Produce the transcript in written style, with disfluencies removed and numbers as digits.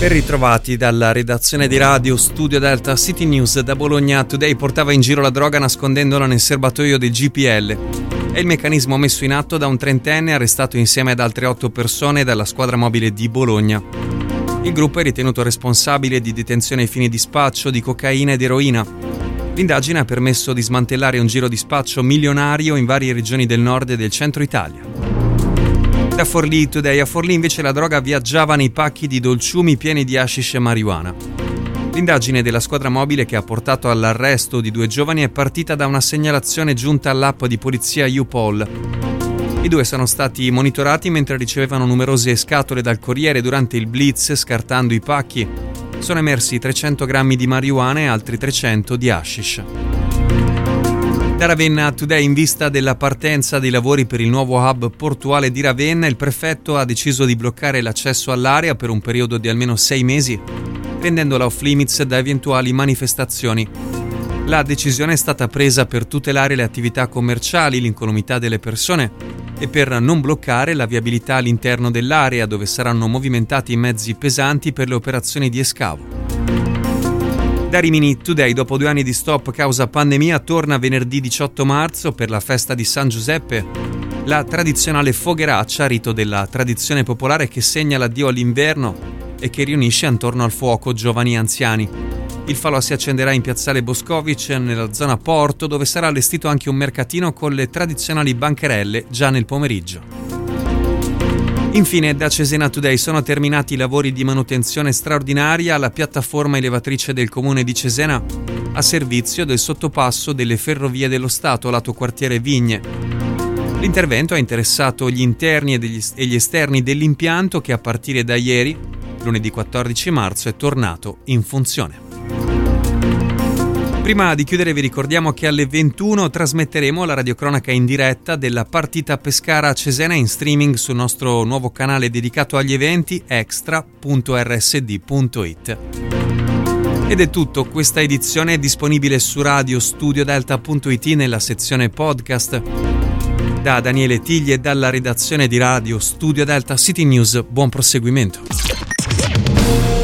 Ben ritrovati dalla redazione di Radio Studio Delta City News. Da Bologna Today portava in giro la droga nascondendola nel serbatoio del GPL. È il meccanismo messo in atto da un trentenne arrestato insieme ad altre 8 persone dalla squadra mobile di Bologna. Il gruppo è ritenuto responsabile di detenzione ai fini di spaccio di cocaina ed eroina. L'indagine ha permesso di smantellare un giro di spaccio milionario in varie regioni del nord e del centro Italia. Da Forlì Today, a Forlì invece la droga viaggiava nei pacchi di dolciumi pieni di hashish e marijuana. L'indagine della squadra mobile che ha portato all'arresto di 2 giovani è partita da una segnalazione giunta all'app di polizia YouPol. I 2 sono stati monitorati mentre ricevevano numerose scatole dal corriere durante il blitz, scartando i pacchi. Sono emersi 300 grammi di marijuana e altri 300 di hashish. Da Ravenna Today, in vista della partenza dei lavori per il nuovo hub portuale di Ravenna, il prefetto ha deciso di bloccare l'accesso all'area per un periodo di almeno 6 mesi, rendendola off limits da eventuali manifestazioni. La decisione è stata presa per tutelare le attività commerciali, l'incolumità delle persone e per non bloccare la viabilità all'interno dell'area dove saranno movimentati mezzi pesanti per le operazioni di escavo. Da Rimini Today, dopo 2 anni di stop causa pandemia, torna venerdì 18 marzo per la festa di San Giuseppe, la tradizionale fogheraccia, rito della tradizione popolare che segna l'addio all'inverno e che riunisce attorno al fuoco giovani e anziani. Il falò si accenderà in piazzale Boscovic, nella zona Porto, dove sarà allestito anche un mercatino con le tradizionali bancherelle già nel pomeriggio. Infine, da Cesena Today, sono terminati i lavori di manutenzione straordinaria alla piattaforma elevatrice del comune di Cesena a servizio del sottopasso delle Ferrovie dello Stato lato quartiere Vigne. L'intervento ha interessato gli interni e gli esterni dell'impianto che a partire da ieri, lunedì 14 marzo, è tornato in funzione. Prima di chiudere vi ricordiamo che alle 21 trasmetteremo la radiocronaca in diretta della partita Pescara-Cesena in streaming sul nostro nuovo canale dedicato agli eventi extra.rsd.it. Ed è tutto, questa edizione è disponibile su radiostudiodelta.it nella sezione podcast. Da Daniele Tigli e dalla redazione di Radio Studio Delta City News, buon proseguimento.